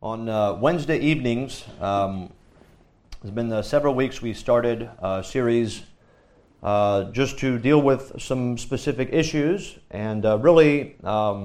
On Wednesday evenings, it's been several weeks we started a series just to deal with some specific issues, and really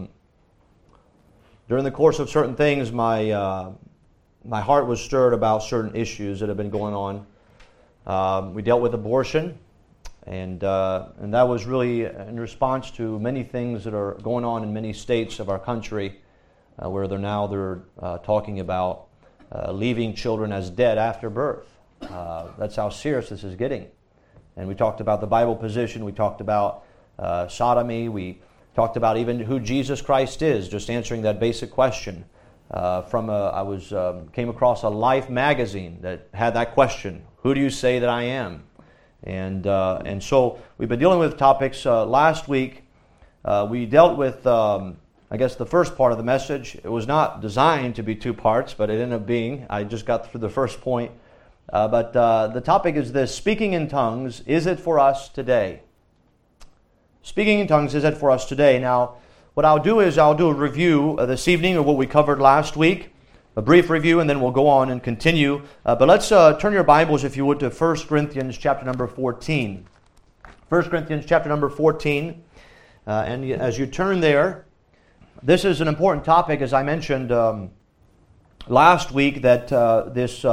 during the course of certain things my heart was stirred about certain issues that have been going on. We dealt with abortion, and that was really in response to many things that are going on in many states of our country, where they're talking about leaving children as dead after birth. That's how serious this is getting. And we talked about the Bible position. We talked about sodomy. We talked about even who Jesus Christ is, just answering that basic question. Came across a Life magazine that had that question: who do you say that I am? And so we've been dealing with topics. Last week we dealt with the first part of the message. It was not designed to be two parts, but it ended up being. I just got through the first point. But the topic is this: speaking in tongues, is it for us today? Speaking in tongues, is it for us today? Now, what I'll do is I'll do a review this evening of what we covered last week, a brief review, and then we'll go on and continue. But let's turn your Bibles, if you would, to 1 Corinthians chapter number 14. 1 Corinthians chapter number 14. And as you turn there, this is an important topic, as I mentioned last week, that this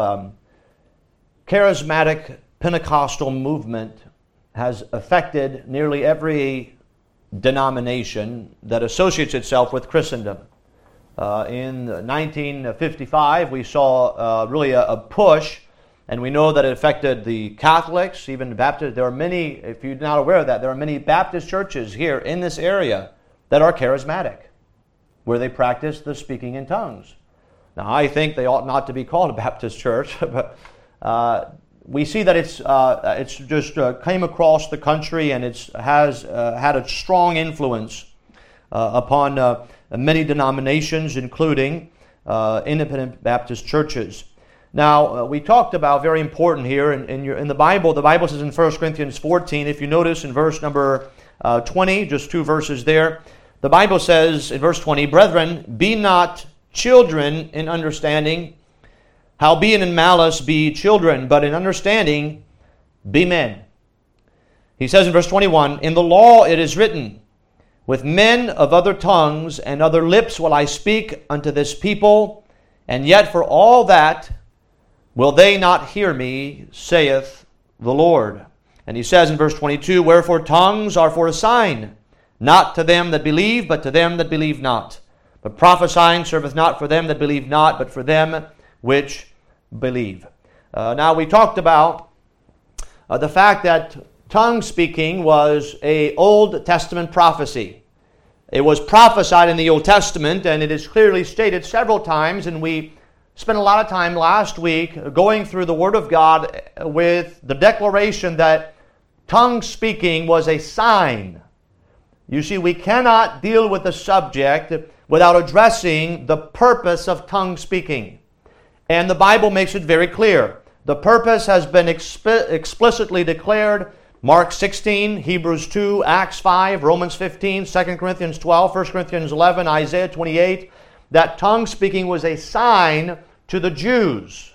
charismatic Pentecostal movement has affected nearly every denomination that associates itself with Christendom. In 1955, we saw really a push, and we know that it affected the Catholics, even the Baptists. There are many, if you're not aware of that, there are many Baptist churches here in this area that are charismatic, where they practice the speaking in tongues. Now, I think they ought not to be called a Baptist church, but we see that it's just came across the country, and it has had a strong influence upon many denominations, including independent Baptist churches. Now, we talked about, very important here, in the Bible says in 1 Corinthians 14, if you notice in verse number 20, just two verses there, the Bible says in verse 20, "Brethren, be not children in understanding, howbeit in malice be children, but in understanding be men." He says in verse 21, "In the law it is written, with men of other tongues and other lips will I speak unto this people, and yet for all that will they not hear me, saith the Lord." And he says in verse 22, "Wherefore tongues are for a sign, not to them that believe, but to them that believe not. But prophesying serveth not for them that believe not, but for them which believe." Now we talked about the fact that tongue speaking was an Old Testament prophecy. It was prophesied in the Old Testament, and it is clearly stated several times, and we spent a lot of time last week going through the Word of God with the declaration that tongue speaking was a sign. You see, we cannot deal with the subject without addressing the purpose of tongue speaking. And the Bible makes it very clear. The purpose has been explicitly declared. Mark 16, Hebrews 2, Acts 5, Romans 15, 2 Corinthians 12, 1 Corinthians 11, Isaiah 28, that tongue speaking was a sign to the Jews.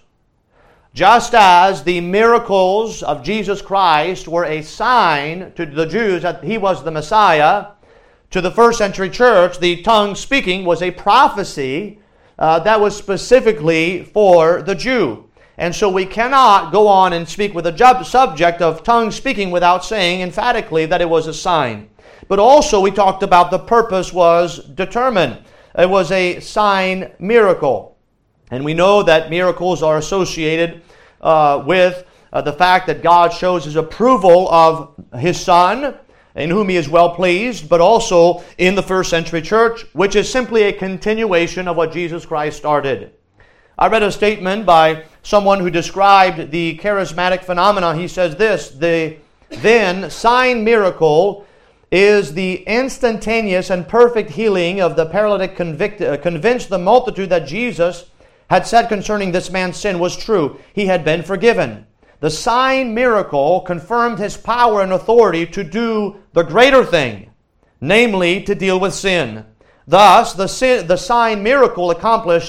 Just as the miracles of Jesus Christ were a sign to the Jews that He was the Messiah, to the first century church, the tongue speaking was a prophecy that was specifically for the Jew. And so we cannot go on and speak with the subject of tongue speaking without saying emphatically that it was a sign. But also we talked about the purpose was determined. It was a sign miracle. And we know that miracles are associated with the fact that God shows His approval of His Son, in whom He is well pleased, but also in the first century church, which is simply a continuation of what Jesus Christ started. I read a statement by someone who described the charismatic phenomena. He says this: the then sign miracle is the instantaneous and perfect healing of the paralytic, convinced the multitude that Jesus had said concerning this man's sin was true. He had been forgiven. The sign miracle confirmed His power and authority to do the greater thing, namely to deal with sin. Thus, the sign miracle accomplished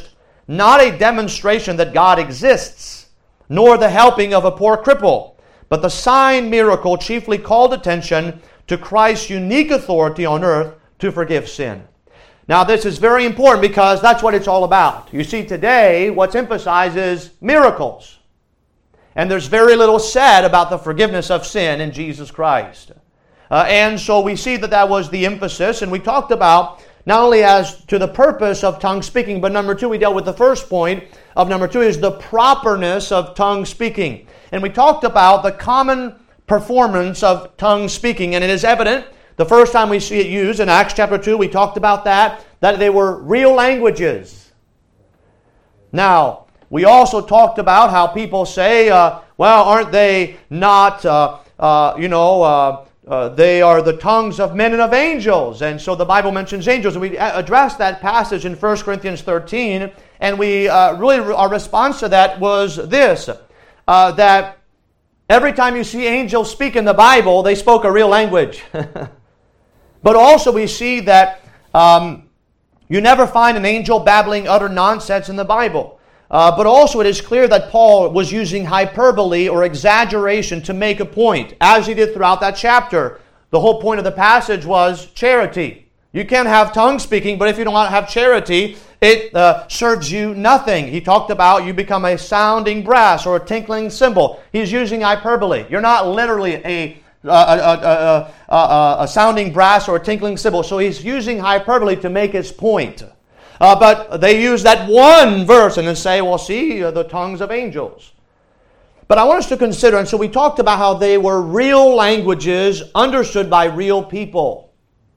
not a demonstration that God exists, nor the helping of a poor cripple, but the sign miracle chiefly called attention to Christ's unique authority on earth to forgive sin. Now this is very important because that's what it's all about. You see, today what's emphasized is miracles. And there's very little said about the forgiveness of sin in Jesus Christ. And so we see that that was the emphasis, and we talked about not only as to the purpose of tongue speaking, but number two, we dealt with the first point of number two is the properness of tongue speaking. And we talked about the common performance of tongue speaking, and it is evident the first time we see it used in Acts chapter 2, we talked about that they were real languages. Now, we also talked about how people say, well, aren't they not, they are the tongues of men and of angels. And so the Bible mentions angels. And we addressed that passage in 1 Corinthians 13. And we our response to that was this, that every time you see angels speak in the Bible, they spoke a real language. But also we see that you never find an angel babbling utter nonsense in the Bible. But also it is clear that Paul was using hyperbole or exaggeration to make a point, as he did throughout that chapter. The whole point of the passage was charity. You can have tongue speaking, but if you don't have charity, it serves you nothing. He talked about you become a sounding brass or a tinkling cymbal. He's using hyperbole. You're not literally a sounding brass or a tinkling cymbal. So he's using hyperbole to make his point. But they use that one verse and then say, well, see, the tongues of angels. But I want us to consider, and so we talked about how they were real languages understood by real people.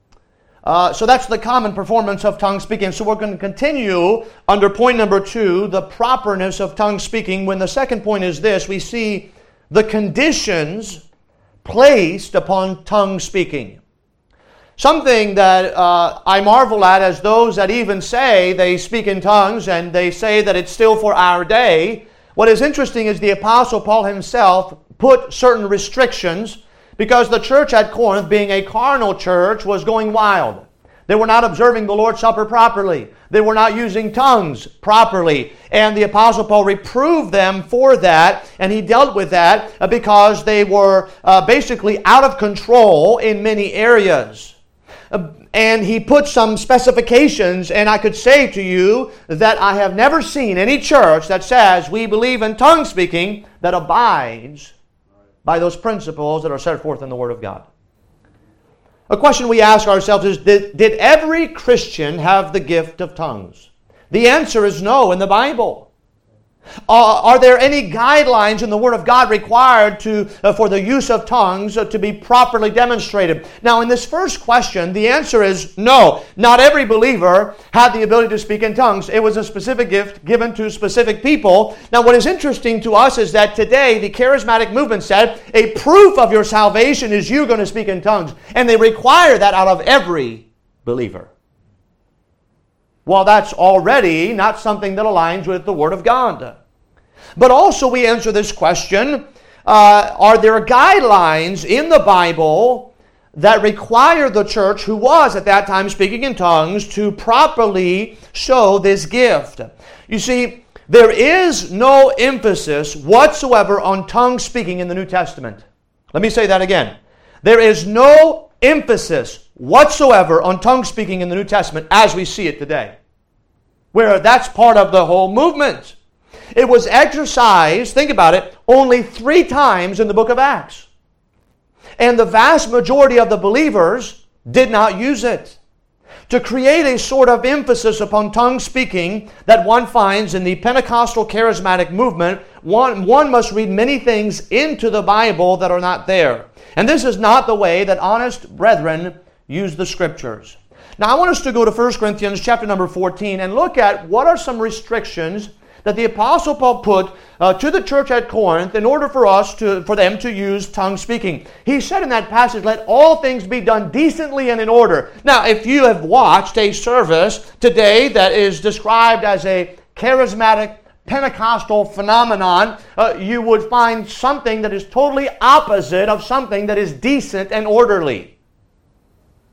So that's the common performance of tongue speaking. So we're going to continue under point number 2, the properness of tongue speaking. When the second point is this, we see the conditions placed upon tongue speaking. Something that I marvel at is those that even say they speak in tongues and they say that it's still for our day. What is interesting is the Apostle Paul himself put certain restrictions because the church at Corinth, being a carnal church, was going wild. They were not observing the Lord's Supper properly. They were not using tongues properly. And the Apostle Paul reproved them for that, and he dealt with that because they were basically out of control in many areas. And he put some specifications, and I could say to you that I have never seen any church that says we believe in tongue speaking that abides by those principles that are set forth in the Word of God. A question we ask ourselves is, did every Christian have the gift of tongues? The answer is no in the Bible. Are there any guidelines in the Word of God required for the use of tongues to be properly demonstrated? Now, in this first question, the answer is no. Not every believer had the ability to speak in tongues. It was a specific gift given to specific people. Now, what is interesting to us is that today the charismatic movement said a proof of your salvation is you going to speak in tongues. And they require that out of every believer. Well, that's already not something that aligns with the Word of God. But also we answer this question, are there guidelines in the Bible that require the church who was at that time speaking in tongues to properly show this gift? You see, there is no emphasis whatsoever on tongue speaking in the New Testament. Let me say that again. There is no emphasis whatsoever on tongue speaking in the New Testament as we see it today, where that's part of the whole movement. It was exercised, think about it, only 3 times in the book of Acts. And the vast majority of the believers did not use it. To create a sort of emphasis upon tongue speaking that one finds in the Pentecostal charismatic movement, one must read many things into the Bible that are not there. And this is not the way that honest brethren use the Scriptures. Now I want us to go to 1 Corinthians chapter number 14 and look at what are some restrictions that the Apostle Paul put to the church at Corinth in order for them to use tongue speaking. He said in that passage, let all things be done decently and in order. Now, if you have watched a service today that is described as a charismatic Pentecostal phenomenon, you would find something that is totally opposite of something that is decent and orderly.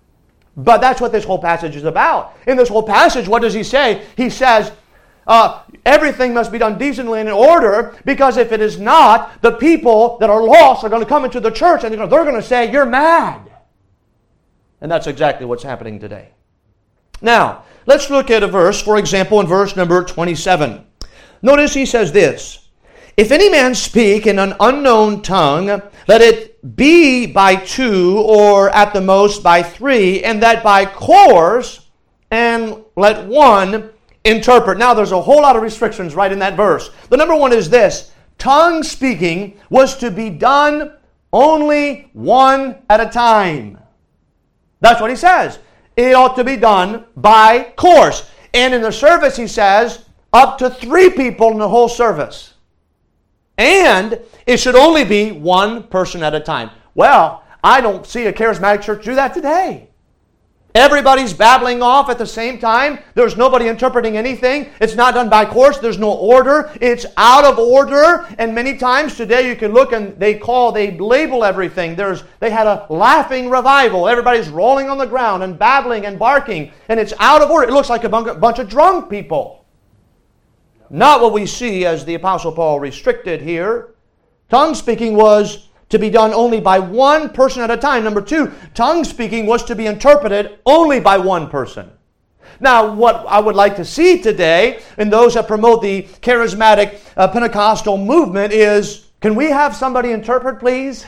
But that's what this whole passage is about. In this whole passage, what does he say? He says, everything must be done decently and in order, because if it is not, the people that are lost are going to come into the church and they're going to say, you're mad. And that's exactly what's happening today. Now, let's look at a verse, for example, in verse number 27. Notice he says this, if any man speak in an unknown tongue, let it be by two, or at the most by three, and that by course, and let one interpret. Now, there's a whole lot of restrictions right in that verse. The number one is this, tongue speaking was to be done only one at a time. That's what he says. It ought to be done by course. And in the service, he says, up to 3 people in the whole service. And it should only be one person at a time. Well, I don't see a charismatic church do that today. Everybody's babbling off at the same time. There's nobody interpreting anything. It's not done by course. There's no order. It's out of order. And many times today you can look and they label everything. They had a laughing revival. Everybody's rolling on the ground and babbling and barking. And it's out of order. It looks like a bunch of drunk people. Not what we see as the Apostle Paul restricted here. Tongue speaking was to be done only by one person at a time. Number 2, tongue speaking was to be interpreted only by one person. Now, what I would like to see today in those that promote the charismatic Pentecostal movement is, can we have somebody interpret, please?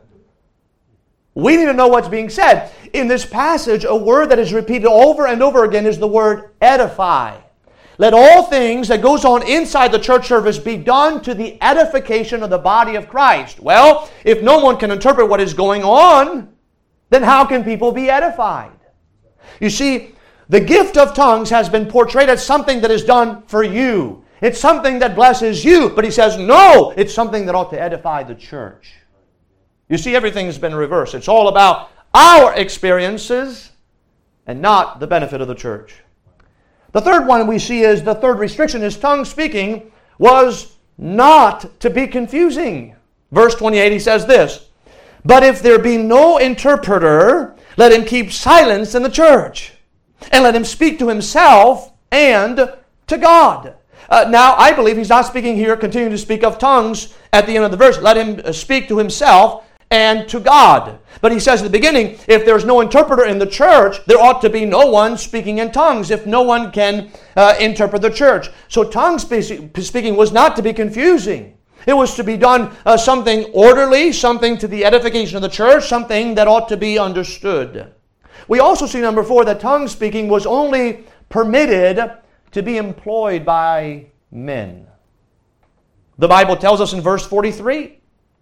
We need to know what's being said. In this passage, a word that is repeated over and over again is the word edify. Let all things that goes on inside the church service be done to the edification of the body of Christ. Well, if no one can interpret what is going on, then how can people be edified? You see, the gift of tongues has been portrayed as something that is done for you. It's something that blesses you. But he says, no, it's something that ought to edify the church. You see, everything has been reversed. It's all about our experiences and not the benefit of the church. The third one we see is, the third restriction is tongue speaking was not to be confusing. Verse 28, he says this, but if there be no interpreter, let him keep silence in the church, and let him speak to himself and to God. Now, I believe he's not speaking here, continuing to speak of tongues at the end of the verse. Let him speak to himself and to God. But he says at the beginning, if there's no interpreter in the church, there ought to be no one speaking in tongues if no one can interpret the church. So tongue speaking was not to be confusing. It was to be done something orderly, something to the edification of the church, something that ought to be understood. We also see, number 4, that tongue speaking was only permitted to be employed by men. The Bible tells us in verse 43,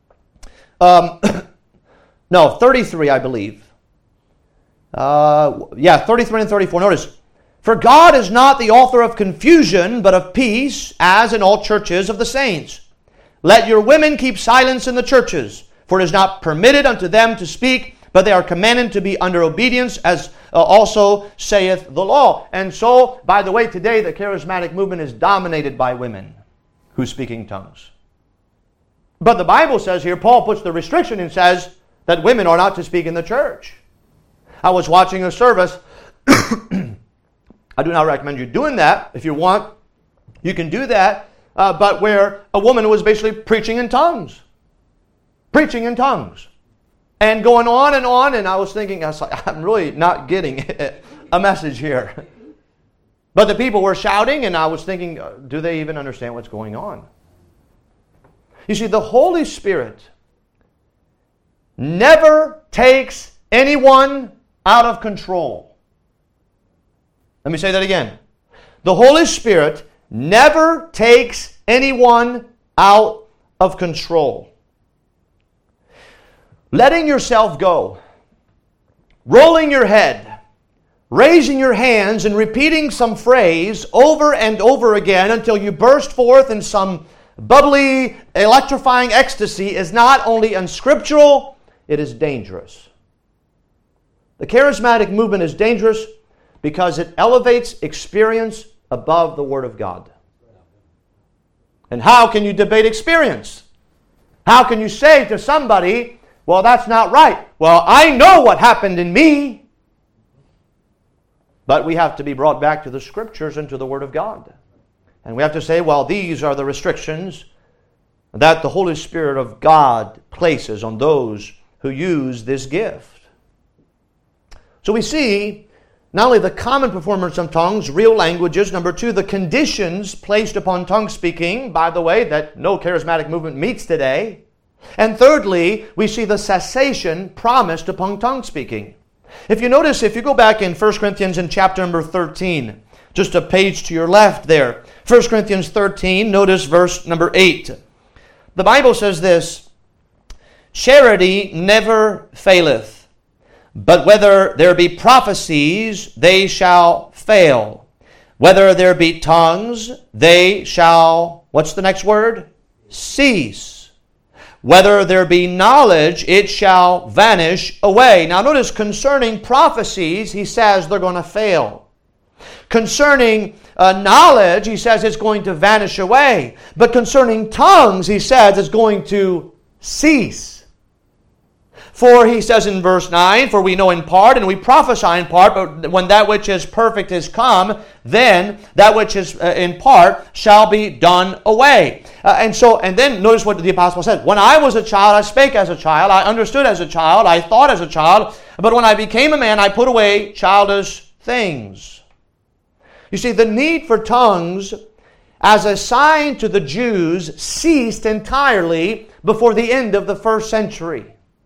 33, I believe. 33 and 34. Notice, for God is not the author of confusion, but of peace, as in all churches of the saints. Let your women keep silence in the churches, for it is not permitted unto them to speak, but they are commanded to be under obedience, as also saith the law. And so, by the way, today the charismatic movement is dominated by women who speak in tongues. But the Bible says here, Paul puts the restriction and says that women are not to speak in the church. I was watching a service. I do not recommend you doing that. If you want, you can do that. But where a woman was basically preaching in tongues. Preaching in tongues. And going on, and I was thinking, I'm really not getting a message here. But the people were shouting, and I was thinking, do they even understand what's going on? You see, the Holy Spirit never takes anyone out of control. Let me say that again. The Holy Spirit never takes anyone out of control. Letting yourself go, rolling your head, raising your hands, and repeating some phrase over and over again until you burst forth in some bubbly, electrifying ecstasy is not only unscriptural, it is dangerous. The charismatic movement is dangerous because it elevates experience above the Word of God. And how can you debate experience? How can you say to somebody, well, that's not right? Well, I know what happened in me. But we have to be brought back to the Scriptures and to the Word of God. And we have to say, well, these are the restrictions that the Holy Spirit of God places on those who use this gift. So we see not only the common performance of tongues, real languages. Number two, the conditions placed upon tongue speaking, by the way, that no charismatic movement meets today. And thirdly, we see the cessation promised upon tongue speaking. If you notice, if you go back in 1 Corinthians in chapter number 13, just a page to your left there, 1 Corinthians 13, notice verse number 8. The Bible says this, "Charity never faileth, but whether there be prophecies, they shall fail. Whether there be tongues, they shall," what's the next word? "Cease. Whether there be knowledge, it shall vanish away." Now notice, concerning prophecies, he says they're going to fail. Concerning knowledge, he says it's going to vanish away. But concerning tongues, he says it's going to cease. For he says in verse 9, "For we know in part, and we prophesy in part, but when that which is perfect is come, then that which is in part shall be done away." And then notice what the apostle said. "When I was a child, I spake as a child, I understood as a child, I thought as a child, but when I became a man, I put away childish things." You see, the need for tongues as a sign to the Jews ceased entirely before the end of the first century.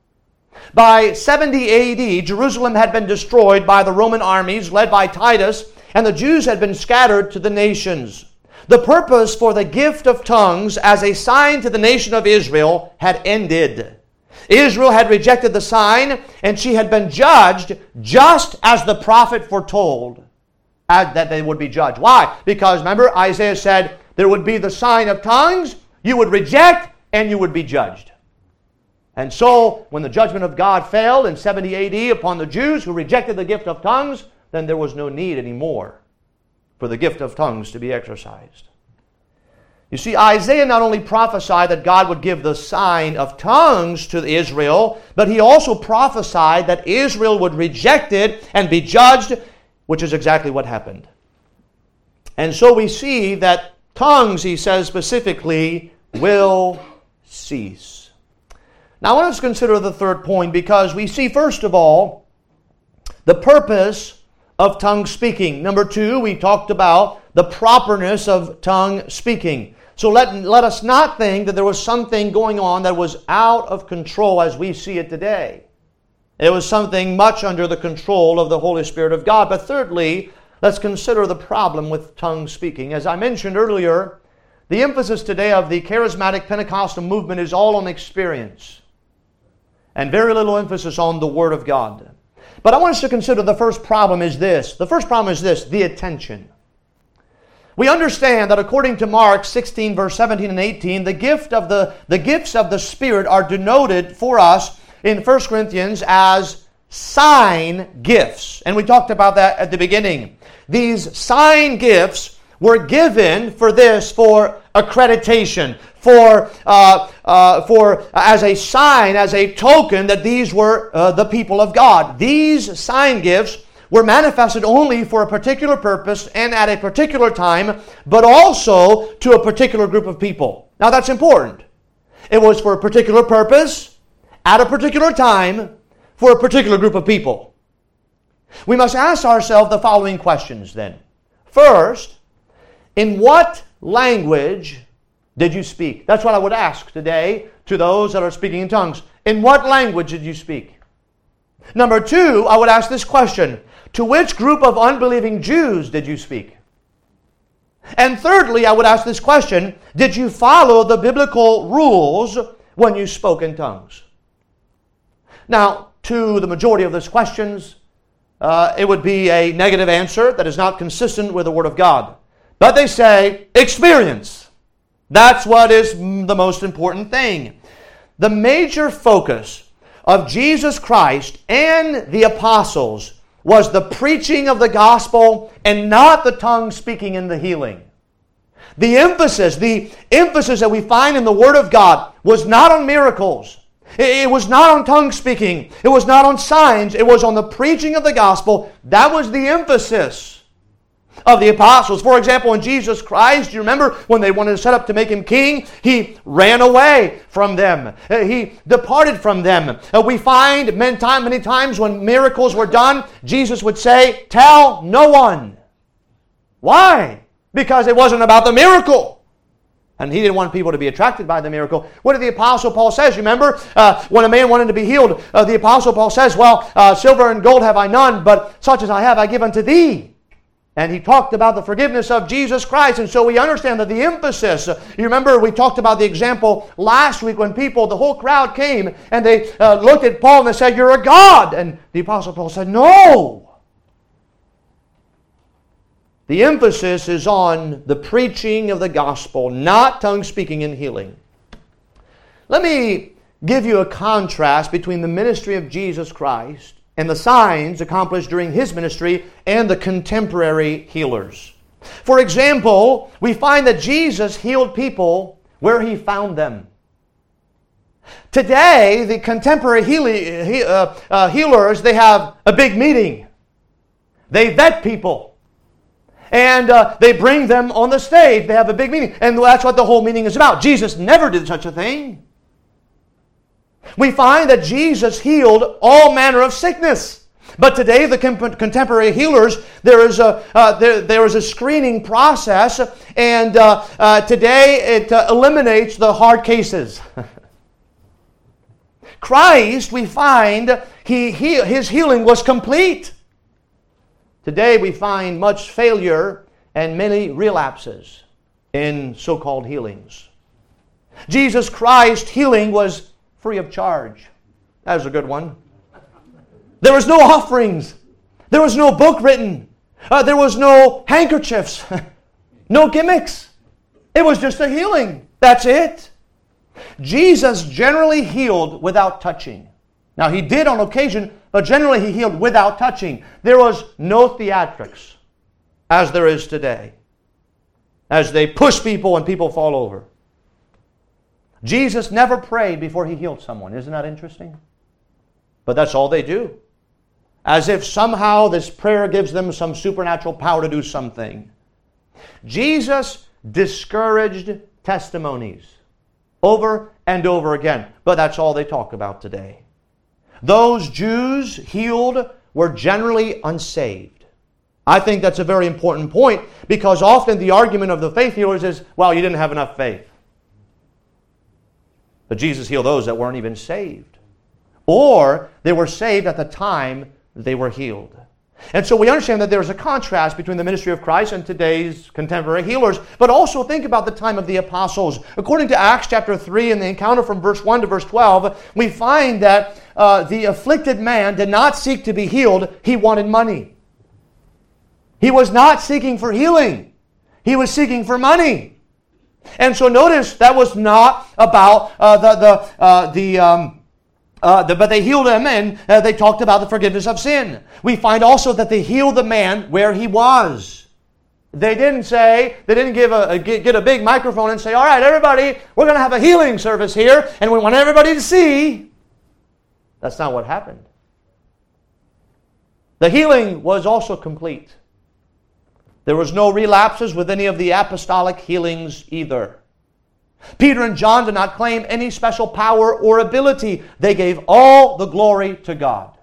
By 70 AD, Jerusalem had been destroyed by the Roman armies led by Titus, and the Jews had been scattered to the nations. The purpose for the gift of tongues as a sign to the nation of Israel had ended. Israel had rejected the sign, and she had been judged just as the prophet foretold that they would be judged. Why? Because remember, Isaiah said there would be the sign of tongues, you would reject, and you would be judged. And so, when the judgment of God fell in 70 AD upon the Jews who rejected the gift of tongues, then there was no need anymore for the gift of tongues to be exercised. You see, Isaiah not only prophesied that God would give the sign of tongues to Israel, but he also prophesied that Israel would reject it and be judged, which is exactly what happened. And so we see that tongues, he says specifically, will cease. Now I want us to consider the third point, because we see, first of all, the purpose of tongue speaking. Number two, we talked about the properness of tongue speaking. So let us not think that there was something going on that was out of control as we see it today. It was something much under the control of the Holy Spirit of God. But thirdly, let's consider the problem with tongue speaking. As I mentioned earlier, the emphasis today of the charismatic Pentecostal movement is all on experience, and very little emphasis on the Word of God. But I want us to consider the first problem is this. The first problem is this, the attention. We understand that according to Mark 16, verse 17 and 18, the gifts of the Spirit are denoted for us in 1 Corinthians as sign gifts. And we talked about that at the beginning. These sign gifts were given for accreditation, for as a sign, as a token that these were the people of God. These sign gifts were manifested only for a particular purpose and at a particular time, but also to a particular group of people. Now that's important. It was for a particular purpose, at a particular time, for a particular group of people. We must ask ourselves the following questions then. First, in what language did you speak? That's what I would ask today to those that are speaking in tongues. In what language did you speak? Number two, I would ask this question. To which group of unbelieving Jews did you speak? And thirdly, I would ask this question. Did you follow the biblical rules when you spoke in tongues? Now, to the majority of those questions, it would be a negative answer that is not consistent with the Word of God. But they say, experience. That's what is the most important thing. The major focus of Jesus Christ and the apostles was the preaching of the gospel and not the tongue speaking and the healing. The emphasis that we find in the Word of God was not on miracles. It was not on tongue speaking. It was not on signs. It was on the preaching of the gospel. That was the emphasis of the apostles. For example, in Jesus Christ, you remember when they wanted to set up to make him king, he ran away from them. He departed from them. We find many times when miracles were done, Jesus would say, "Tell no one." Why? Because it wasn't about the miracle. And he didn't want people to be attracted by the miracle. What did the Apostle Paul says? You remember when a man wanted to be healed, the Apostle Paul says, "Well, silver and gold have I none, but such as I have I give unto thee." And he talked about the forgiveness of Jesus Christ. And so we understand that the emphasis, you remember we talked about the example last week when the whole crowd came and they looked at Paul and they said, "You're a god." And the Apostle Paul said, "No." The emphasis is on the preaching of the gospel, not tongue speaking and healing. Let me give you a contrast between the ministry of Jesus Christ and the signs accomplished during his ministry and the contemporary healers. For example, we find that Jesus healed people where he found them. Today, the contemporary healers, they have a big meeting. They vet people. And they bring them on the stage. They have a big meeting. And that's what the whole meeting is about. Jesus never did such a thing. We find that Jesus healed all manner of sickness. But today, the contemporary healers, there is a screening process. And today, it eliminates the hard cases. Christ, we find, his healing was complete. Today we find much failure and many relapses in so-called healings. Jesus Christ's healing was free of charge. That was a good one. There was no offerings. There was no book written. There was no handkerchiefs. No gimmicks. It was just a healing. That's it. Jesus generally healed without touching. Now, he did on occasion, but generally he healed without touching. There was no theatrics, as there is today, as they push people and people fall over. Jesus never prayed before he healed someone. Isn't that interesting? But that's all they do. As if somehow this prayer gives them some supernatural power to do something. Jesus discouraged testimonies over and over again. But that's all they talk about today. Those Jews healed were generally unsaved. I think that's a very important point because often the argument of the faith healers is, well, you didn't have enough faith. But Jesus healed those that weren't even saved. Or they were saved at the time they were healed. And so we understand that there's a contrast between the ministry of Christ and today's contemporary healers. But also think about the time of the apostles. According to Acts chapter 3 and the encounter from verse 1 to verse 12, we find that the afflicted man did not seek to be healed. He wanted money. He was not seeking for healing. He was seeking for money. And so notice that was not about but they healed him and they talked about the forgiveness of sin. We find also that they healed the man where he was. They didn't get a big microphone and say, all right, everybody, we're going to have a healing service here and we want everybody to see. That's not what happened. The healing was also complete. There was no relapses with any of the apostolic healings either. Peter and John did not claim any special power or ability. They gave all the glory to God.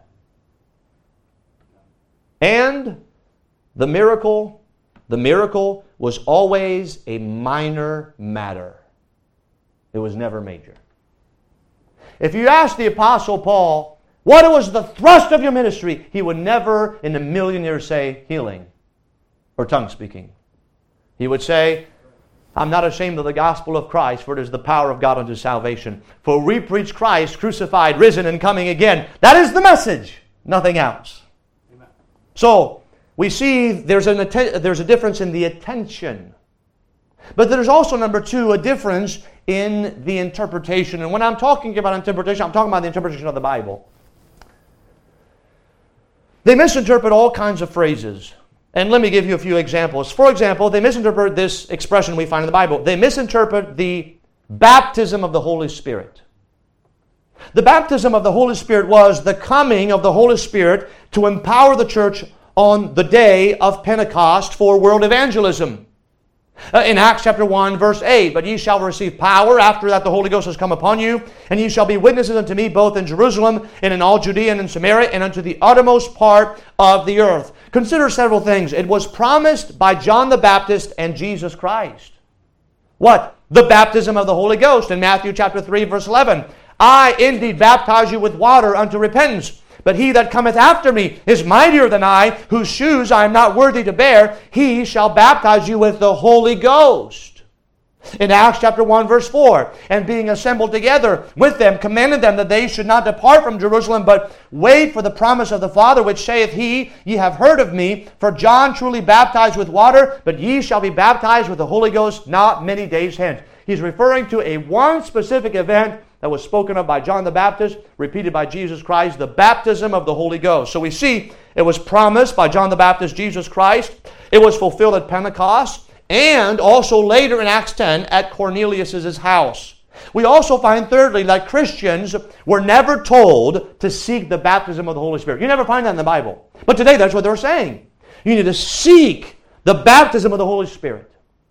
And the miracle was always a minor matter. It was never major. If you ask the Apostle Paul, what was the thrust of your ministry? He would never in a million years say healing or tongue speaking. He would say, I'm not ashamed of the gospel of Christ, for it is the power of God unto salvation. For we preach Christ crucified, risen, and coming again. That is the message, nothing else. Amen. So, we see there's a difference in the attention. But there's also, number two, a difference in the interpretation. And when I'm talking about interpretation, I'm talking about the interpretation of the Bible. They misinterpret all kinds of phrases. And let me give you a few examples. For example, they misinterpret this expression we find in the Bible. They misinterpret the baptism of the Holy Spirit. The baptism of the Holy Spirit was the coming of the Holy Spirit to empower the church on the day of Pentecost for world evangelism. In Acts chapter 1, verse 8, "But ye shall receive power after that the Holy Ghost has come upon you, and ye shall be witnesses unto me both in Jerusalem and in all Judea and in Samaria and unto the uttermost part of the earth." Consider several things. It was promised by John the Baptist and Jesus Christ. What? The baptism of the Holy Ghost in Matthew chapter 3, verse 11. "I indeed baptize you with water unto repentance. But he that cometh after me is mightier than I, whose shoes I am not worthy to bear. He shall baptize you with the Holy Ghost." In Acts chapter 1, verse 4, "And being assembled together with them, commanded them that they should not depart from Jerusalem, but wait for the promise of the Father, which saith he, Ye have heard of me. For John truly baptized with water, but ye shall be baptized with the Holy Ghost not many days hence." He's referring to a one specific event that was spoken of by John the Baptist, repeated by Jesus Christ, the baptism of the Holy Ghost. So we see it was promised by John the Baptist, Jesus Christ. It was fulfilled at Pentecost, and also later in Acts 10 at Cornelius' house. We also find, thirdly, that Christians were never told to seek the baptism of the Holy Spirit. You never find that in the Bible. But today that's what they're saying. You need to seek the baptism of the Holy Spirit.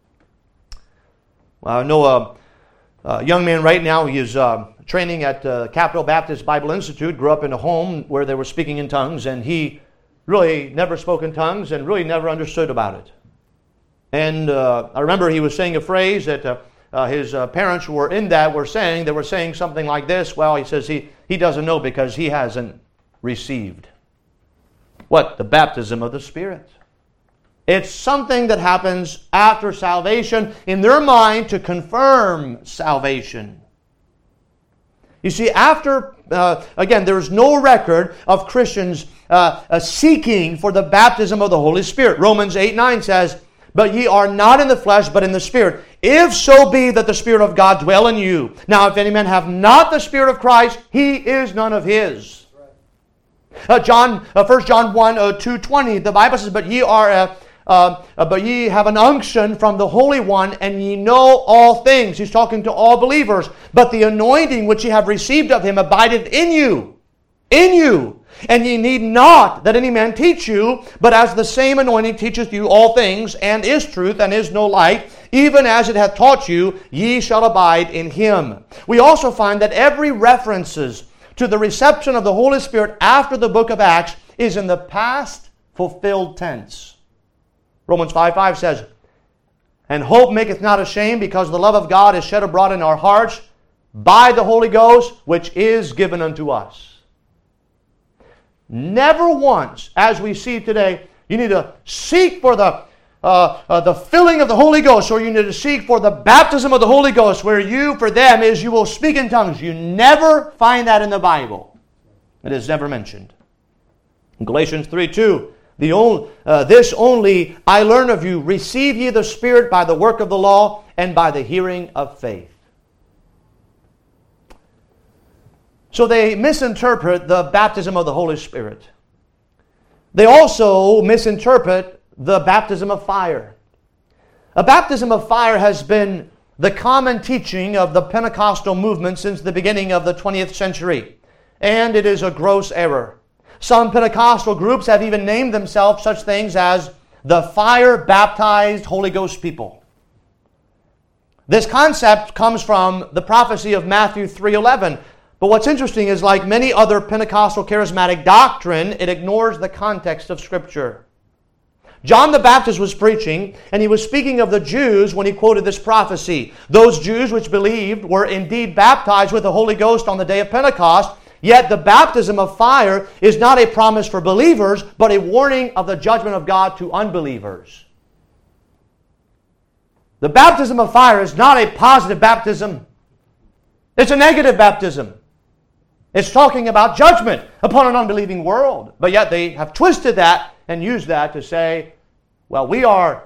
Well, I know a young man right now. He is training at Capital Baptist Bible Institute. Grew up in a home where they were speaking in tongues, and he really never spoke in tongues and really never understood about it. And I remember he was saying a phrase that his parents were saying. They were saying something like this. Well, he says he doesn't know because he hasn't received what? The baptism of the Spirit. It's something that happens after salvation in their mind to confirm salvation. You see, again, there is no record of Christians seeking for the baptism of the Holy Spirit. Romans 8:9 says, "But ye are not in the flesh, but in the Spirit, if so be that the Spirit of God dwell in you. Now, if any man have not the Spirit of Christ, he is none of his." 1 John 1, 2:20, the Bible says, "But ye have an unction from the Holy One, and ye know all things." He's talking to all believers. "But the anointing which ye have received of him abideth in you. And ye need not that any man teach you, but as the same anointing teacheth you all things, and is truth, and is no light, even as it hath taught you, ye shall abide in him." We also find that every references to the reception of the Holy Spirit after the book of Acts is in the past fulfilled tense. Romans 5:5 says, "And hope maketh not ashamed, because the love of God is shed abroad in our hearts by the Holy Ghost, which is given unto us." Never once, as we see today, you need to seek for the filling of the Holy Ghost, or you need to seek for the baptism of the Holy Ghost, where you will speak in tongues. You never find that in the Bible. It is never mentioned. In Galatians 3:2, "This only I learn of you, receive ye the Spirit by the work of the law, and by the hearing of faith." So they misinterpret the baptism of the Holy Spirit. They also misinterpret the baptism of fire. A baptism of fire has been the common teaching of the Pentecostal movement since the beginning of the 20th century, and it is a gross error. Some Pentecostal groups have even named themselves such things as the fire-baptized Holy Ghost people. This concept comes from the prophecy of Matthew 3:11. But what's interesting is, like many other Pentecostal charismatic doctrine, it ignores the context of Scripture. John the Baptist was preaching, and he was speaking of the Jews when he quoted this prophecy. Those Jews which believed were indeed baptized with the Holy Ghost on the day of Pentecost, yet the baptism of fire is not a promise for believers, but a warning of the judgment of God to unbelievers. The baptism of fire is not a positive baptism. It's a negative baptism. It's talking about judgment upon an unbelieving world. But yet they have twisted that and used that to say, well, we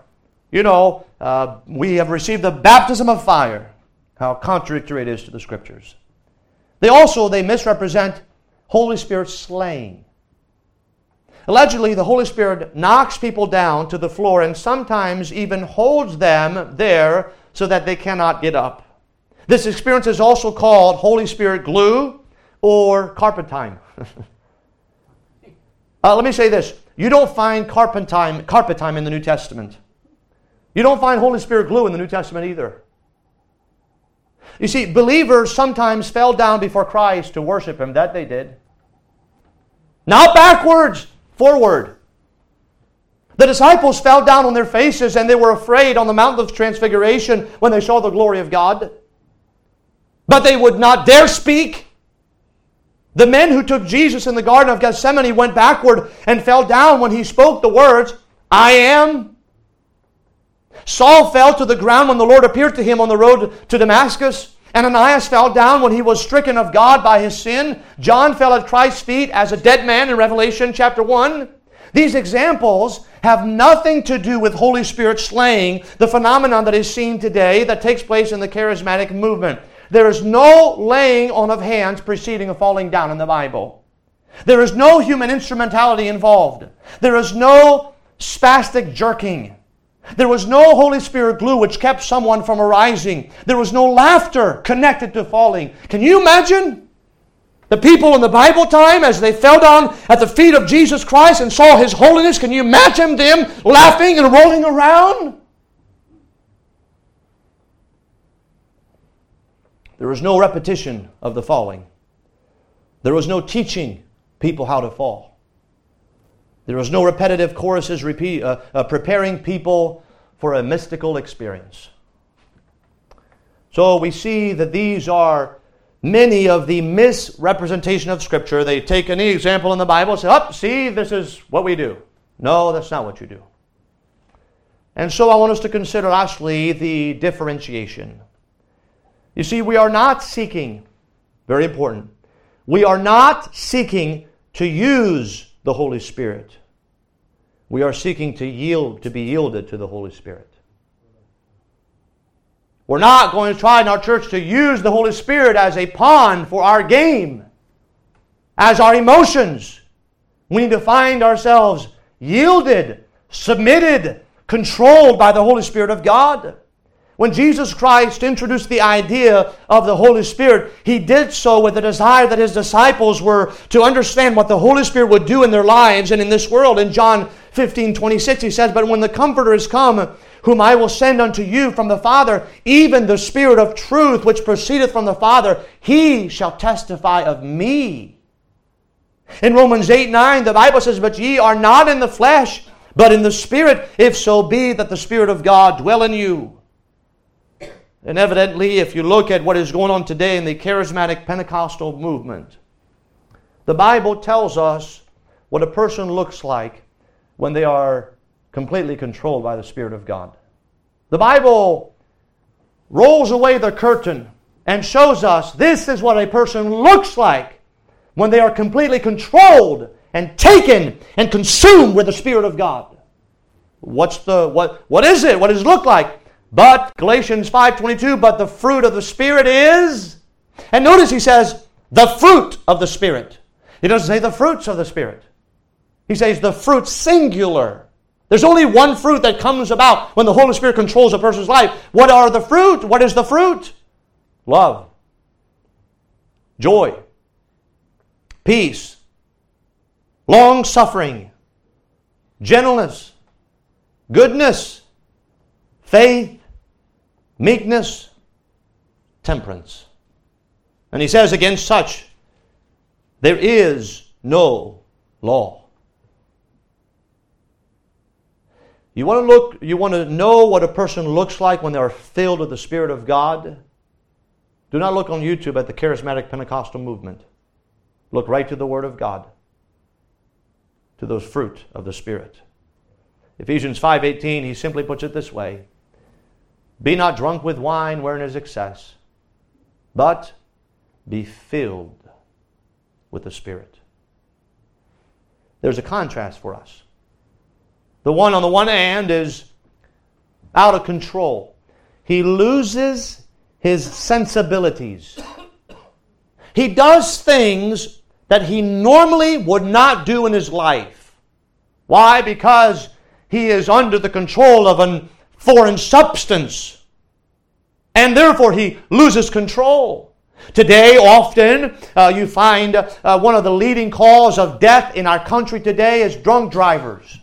have received the baptism of fire. How contradictory it is to the Scriptures. They misrepresent Holy Spirit slaying. Allegedly, the Holy Spirit knocks people down to the floor and sometimes even holds them there so that they cannot get up. This experience is also called Holy Spirit glue or carpet time. Let me say this. You don't find carpet time in the New Testament. You don't find Holy Spirit glue in the New Testament either. You see, believers sometimes fell down before Christ to worship Him. That they did. Not backwards, forward. The disciples fell down on their faces and they were afraid on the Mount of Transfiguration when they saw the glory of God. But they would not dare speak. The men who took Jesus in the Garden of Gethsemane went backward and fell down when He spoke the words, I am. Saul fell to the ground when the Lord appeared to him on the road to Damascus. Ananias fell down when he was stricken of God by his sin. John fell at Christ's feet as a dead man in Revelation chapter 1. These examples have nothing to do with Holy Spirit slaying, the phenomenon that is seen today that takes place in the charismatic movement. There is no laying on of hands preceding a falling down in the Bible. There is no human instrumentality involved. There is no spastic jerking. There was no Holy Spirit glue which kept someone from arising. There was no laughter connected to falling. Can you imagine the people in the Bible time as they fell down at the feet of Jesus Christ and saw His holiness? Can you imagine them laughing and rolling around? There was no repetition of the falling. There was no teaching people how to fall. There was no repetitive choruses preparing people for a mystical experience. So we see that these are many of the misrepresentation of Scripture. They take any example in the Bible and say, see, this is what we do. No, that's not what you do. And so I want us to consider lastly the differentiation. You see, we are not seeking, very important, we are not seeking to use the Holy Spirit. We are seeking to be yielded to the Holy Spirit. We're not going to try in our church to use the Holy Spirit as a pawn for our game, as our emotions. We need to find ourselves yielded, submitted, controlled by the Holy Spirit of God. When Jesus Christ introduced the idea of the Holy Spirit, He did so with a desire that His disciples were to understand what the Holy Spirit would do in their lives and in this world. In John 15:26, He says, But when the Comforter is come, whom I will send unto you from the Father, even the Spirit of truth which proceedeth from the Father, He shall testify of me. In Romans 8:9, the Bible says, But ye are not in the flesh, but in the Spirit, if so be that the Spirit of God dwell in you. And evidently, if you look at what is going on today in the charismatic Pentecostal movement, the Bible tells us what a person looks like when they are completely controlled by the Spirit of God. The Bible rolls away the curtain and shows us this is what a person looks like when they are completely controlled and taken and consumed with the Spirit of God. What is it? What does it look like? But, Galatians 5:22, but the fruit of the Spirit is... And notice he says, the fruit of the Spirit. He doesn't say the fruits of the Spirit. He says the fruit singular. There's only one fruit that comes about when the Holy Spirit controls a person's life. What are the fruit? What is the fruit? Love, joy, peace, long-suffering, gentleness, goodness, faith, meekness, temperance. And he says, against such, there is no law. You want to know what a person looks like when they are filled with the Spirit of God? Do not look on YouTube at the charismatic Pentecostal movement. Look right to the Word of God, to those fruit of the Spirit. Ephesians 5:18, he simply puts it this way. Be not drunk with wine wherein is excess, but be filled with the Spirit. There's a contrast for us. The one on the one hand is out of control. He loses his sensibilities. He does things that he normally would not do in his life. Why? Because he is under the control of a foreign substance. And therefore he loses control. Today, often, you find one of the leading causes of death in our country today is drunk drivers.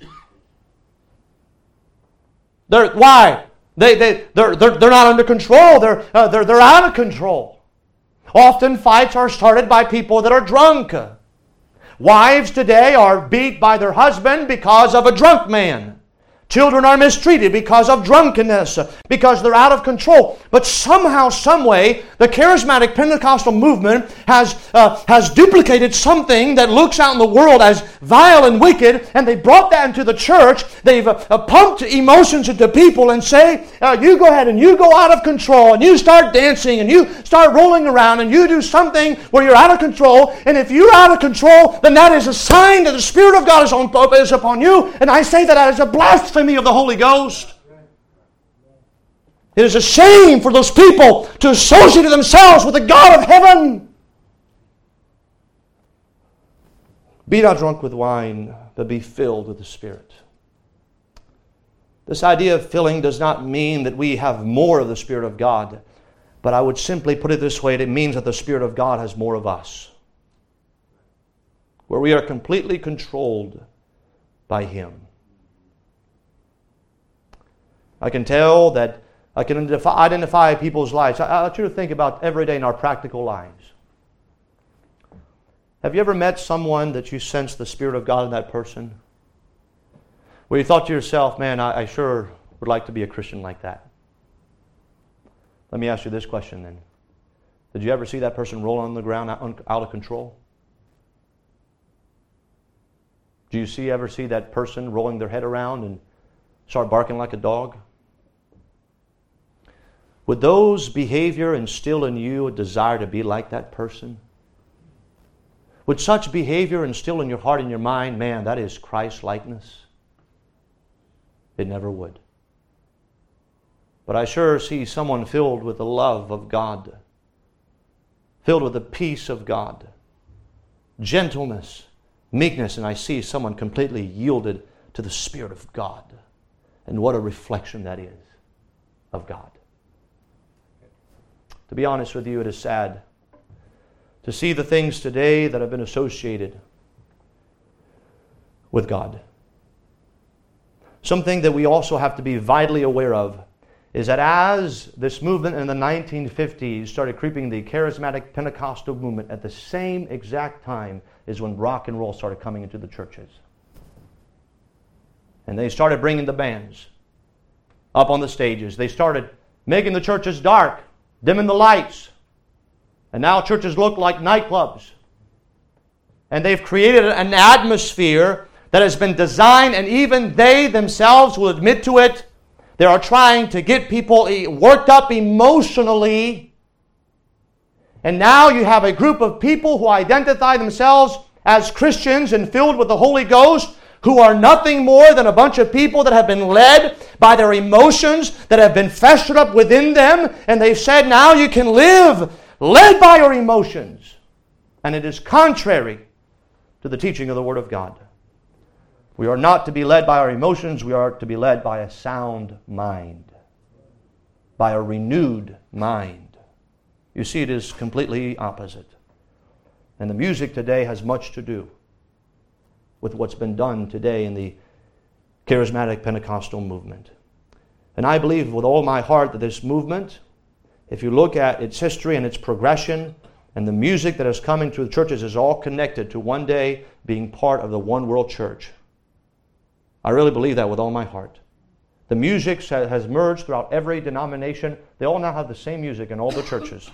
Why? They're not under control. They're out of control. Often fights are started by people that are drunk. Wives today are beat by their husband because of a drunk man. Children are mistreated because of drunkenness, because they're out of control. But somehow, someway, the charismatic Pentecostal movement has duplicated something that looks out in the world as vile and wicked, and they brought that into the church. They've pumped emotions into people and say, you go ahead and you go out of control, and you start dancing, and you start rolling around, and you do something where you're out of control. And if you're out of control, then that is a sign that the Spirit of God is upon you. And I say that as a blasphemy of the Holy Ghost. It is a shame for those people to associate themselves with the God of heaven. Be not drunk with wine, but be filled with the Spirit. This idea of filling does not mean that we have more of the Spirit of God, but I would simply put it this way: it means that the Spirit of God has more of us, where we are completely controlled by Him. I can tell that I can identify people's lives. I want you to think about every day in our practical lives. Have you ever met someone that you sense the Spirit of God in that person? Where you thought to yourself, man, I sure would like to be a Christian like that. Let me ask you this question then. Did you ever see that person roll on the ground out of control? Do you ever see that person rolling their head around and start barking like a dog? Would those behavior instill in you a desire to be like that person? Would such behavior instill in your heart and your mind, man, that is Christ-likeness? It never would. But I sure see someone filled with the love of God, filled with the peace of God, gentleness, meekness, and I see someone completely yielded to the Spirit of God. And what a reflection that is of God. To be honest with you, it is sad to see the things today that have been associated with God. Something that we also have to be vitally aware of is that as this movement in the 1950s started creeping, the charismatic Pentecostal movement, at the same exact time is when rock and roll started coming into the churches. And they started bringing the bands up on the stages. They started making the churches dark, dimming the lights. And now churches look like nightclubs. And they've created an atmosphere that has been designed, and even they themselves will admit to it. They are trying to get people worked up emotionally. And now you have a group of people who identify themselves as Christians and filled with the Holy Ghost, who are nothing more than a bunch of people that have been led by their emotions, that have been festered up within them, and they've said, now you can live led by your emotions. And it is contrary to the teaching of the Word of God. We are not to be led by our emotions, we are to be led by a sound mind, by a renewed mind. You see, it is completely opposite. And the music today has much to do with what's been done today in the charismatic Pentecostal movement. And I believe with all my heart that this movement, if you look at its history and its progression and the music that has come into the churches, is all connected to one day being part of the one world church. I really believe that with all my heart. The music has merged throughout every denomination. They all now have the same music in all the churches.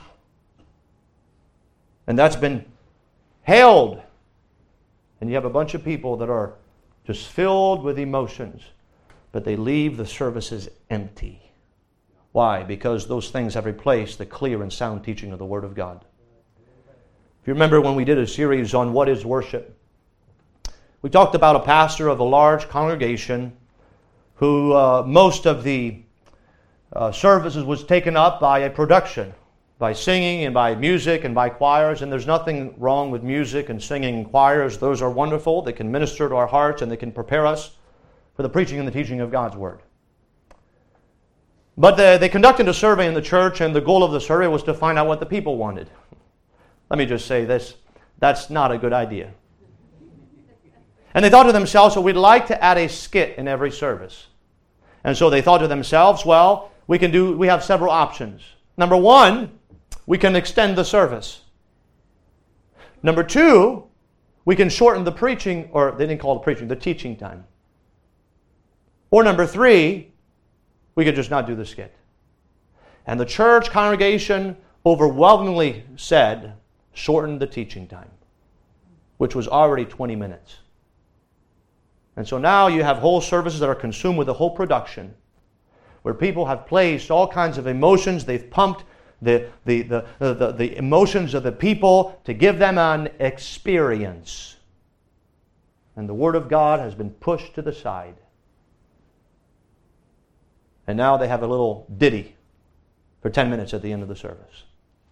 And that's been held. And you have a bunch of people that are just filled with emotions, but they leave the services empty. Why? Because those things have replaced the clear and sound teaching of the Word of God. If you remember when we did a series on what is worship, we talked about a pastor of a large congregation who most of the services was taken up by a production, by singing and by music and by choirs. And there's nothing wrong with music and singing and choirs. Those are wonderful. They can minister to our hearts and they can prepare us for the preaching and the teaching of God's Word. But they conducted a survey in the church, and the goal of the survey was to find out what the people wanted. Let me just say this. That's not a good idea. And they thought to themselves, well, we'd like to add a skit in every service. And so they thought to themselves, well, we have several options. Number one, we can extend the service. Number two, we can shorten the preaching, or they didn't call it preaching, the teaching time. Or number three, we could just not do the skit. And the church congregation overwhelmingly said, shorten the teaching time, which was already 20 minutes. And so now you have whole services that are consumed with the whole production, where people have placed all kinds of emotions. They've pumped the emotions of the people to give them an experience. And the Word of God has been pushed to the side. And now they have a little ditty for 10 minutes at the end of the service.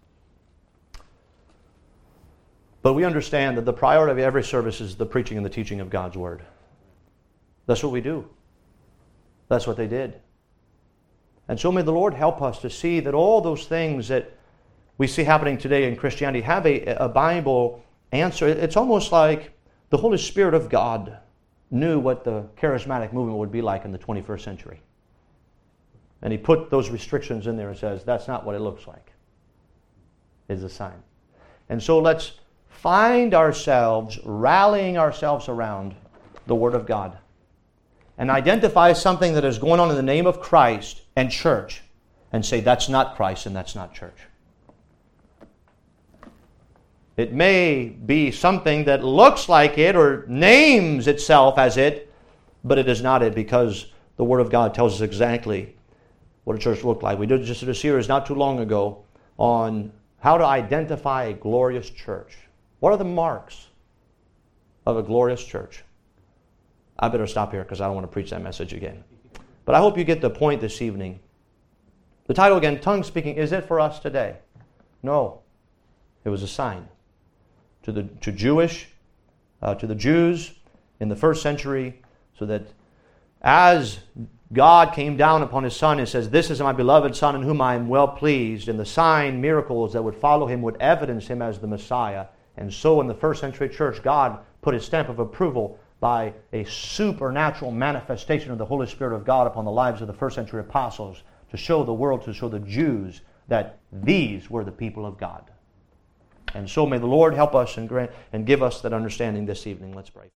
But we understand that the priority of every service is the preaching and the teaching of God's Word. That's what we do. That's what they did. And so may the Lord help us to see that all those things that we see happening today in Christianity have a Bible answer. It's almost like the Holy Spirit of God knew what the charismatic movement would be like in the 21st century. And He put those restrictions in there and says, that's not what it looks like. It's a sign. And so let's find ourselves rallying ourselves around the Word of God and identify something that is going on in the name of Christ and church and say that's not Christ and that's not church. It may be something that looks like it or names itself as it, but it is not it, because the Word of God tells us exactly what a church looked like. We did just a series not too long ago on how to identify a glorious church. What are the marks of a glorious church? I better stop here because I don't want to preach that message again. But I hope you get the point this evening. The title again, Tongue Speaking, is it for us today? No. It was a sign to the Jews in the first century, so that as God came down upon His Son and says, this is my beloved Son in whom I am well pleased, and the sign, miracles that would follow Him would evidence Him as the Messiah. And so in the first century church, God put His stamp of approval by a supernatural manifestation of the Holy Spirit of God upon the lives of the first century apostles to show the world, to show the Jews that these were the people of God. And so may the Lord help us and give us that understanding this evening. Let's pray.